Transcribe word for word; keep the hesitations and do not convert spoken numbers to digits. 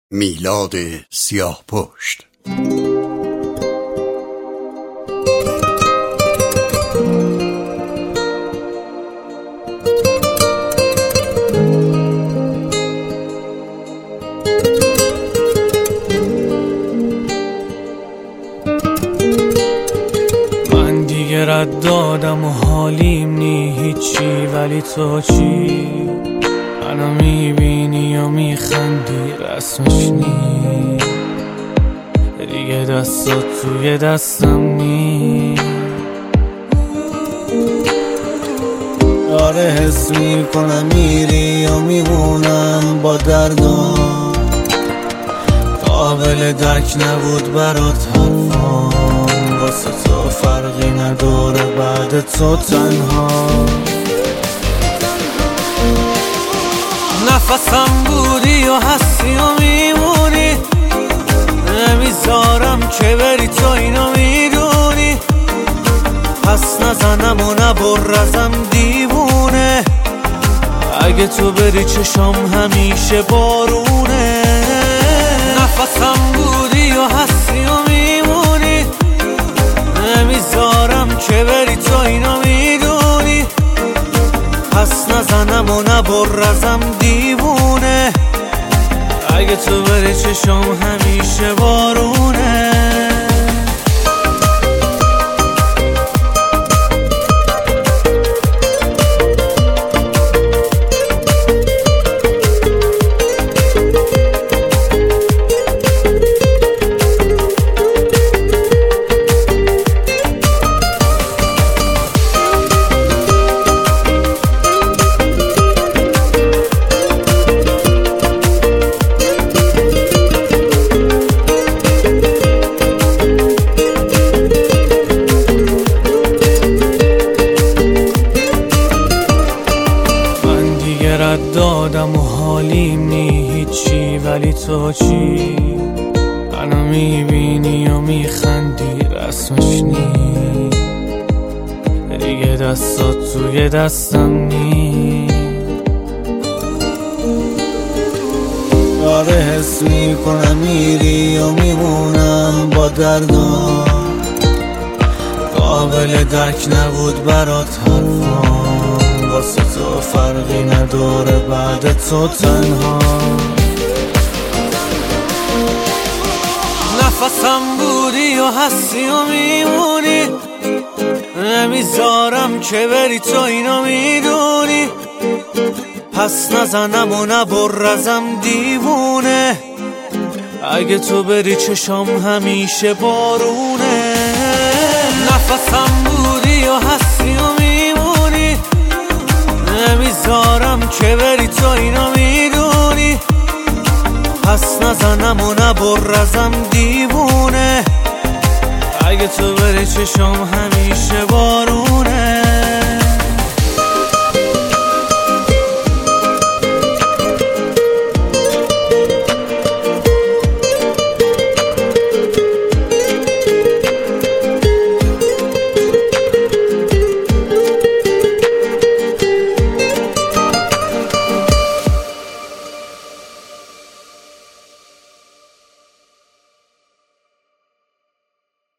میلاد سیاهپشت. من دیگه رد دادم و حالیم نی هیچی، ولی تو چی؟ منو میبینی و میخندی رسمش نی، دیگه دستات توی دستم نی. آره حس میکنم میری و میمونم با دردم، قابل درک نبود برات حرفام، واسه تو فرقی نداره بعد تو تنها. نفسم بودی و هستی و میمونی، نمیذارم که بری تو اینو میدونی، پس نزنم و نبرزم دیوونه، اگه تو بری چشام همیشه بارونه. نفسم بودی و هستی و میمونی، نمیذارم که بری تو اینو میدونی، پس نزنم و نبرزم دیوونه، اگه تو بری چشام همیشه بارونه. رد دادم و حالیم نی هیچی، ولی تو چی؟ منو میبینی و میخندی رسمش نی، دیگه دستات توی دستم نی. آره حس میکنم میری و میمونم با دردم، قابل درک نبود برات حرفام، واسه تو فرقی نداره بعد تو تنها. نفسم بودی و هستی و میمونی، نمیذارم که بری تو اینو میدونی، پس نزنم و نبرزم دیوونه، اگه تو بری چشام همیشه بارونه. نفسم بودی و هستی و میمونی، نمیذارم که بری تو اینو میدونی، پس نزنم و نبرزم دیوونه، اگه تو بری چشام همیشه بارونه.